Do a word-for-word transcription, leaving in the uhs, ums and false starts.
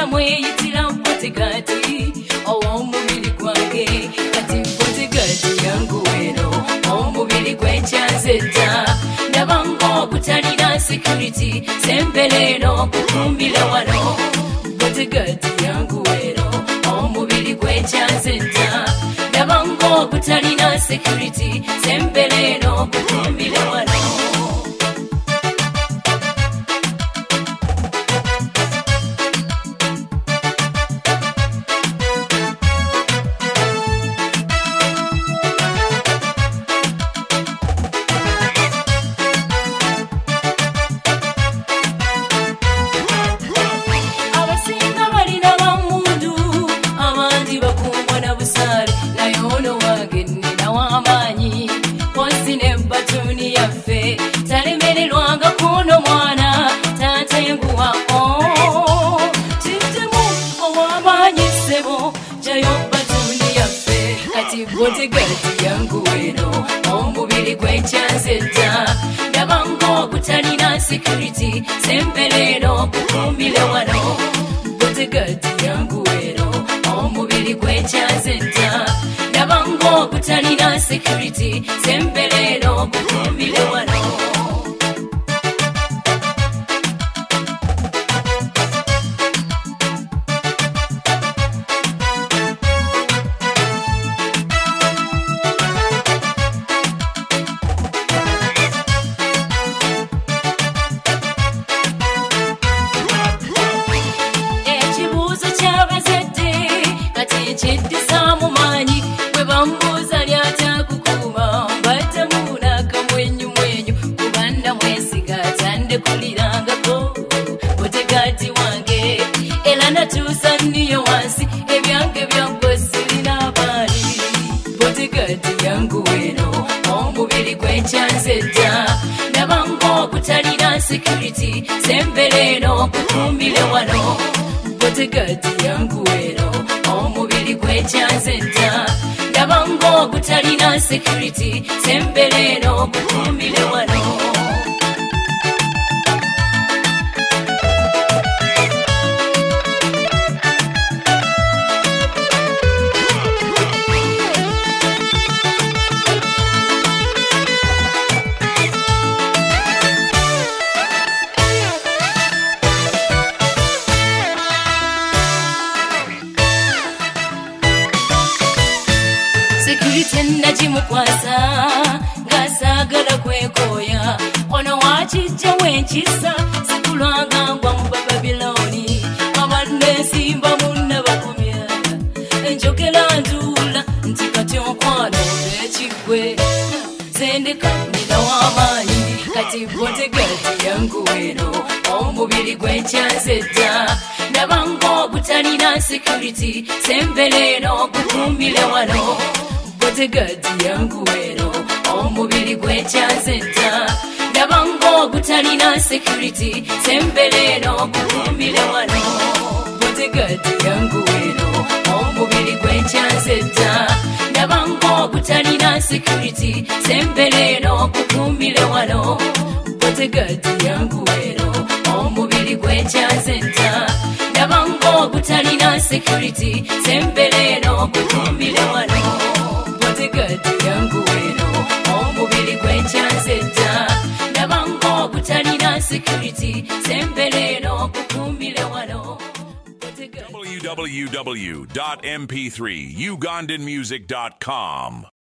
mweyitira bodyguard ow'omubiri gwange kati bodyguard yangu eno omubiri gwenkyanze dda ndaba ng'obutalina security semberero kukumbira wano bodyguard yangu eno omubiri gwenkyanze dda ndaba ng'obutalina security semberero kukumbira wano. Talemererwanga kuno mwana tatenguwa o Titemu owamanyi sebo jayo batuni yaffe kati bodyguard yangu eno omubiri gwenkyanze dda ndaba ng'obutalina security semberero kukumbire wano bodyguard yangu eno omubiri gwenkyanze dda ndaba ng'obutalina security semberero kukumbire wano. Niyo wansi ebyange byankwesirina baali bodyguard yangu eno omubiri gwenkyanze dda ndaba ng'obutalina security semberero kukumbire wano bodyguard yangu eno omubiri gwenkyanze dda ndaba ng'obutalina security semberero kukumbire wano. Najimukwasa ngasaagala kwekoya ono wakijja wenkisa sikulwanga ngwa mu Babiloni abadde nsimba munna bakomya enjogera ntuula nti kati okwano ekigwe sendeka nina w'amaanyi kati bodyguard yangu eno omubiri gwenkyanze dda ndaba ng'obutalina security semberero kukumbire wano bodyguard yangu eno omubiri gwenkyanze dda ndaba ng'obutalina security semberero kukumbire wano bodyguard yangu eno omubiri gwenkyanze dda ndaba ng'obutalina security semberero kukumbire wano bodyguard yangu eno omubiri gwenkyanze dda ndaba ng'obutalina security semberero kukumbire wano bodyguard yangu eno omubiri gwenkyanze dda ndaba ng'obutalina security semberero kukumbire wano. w w w dot m p three ugandan music dot com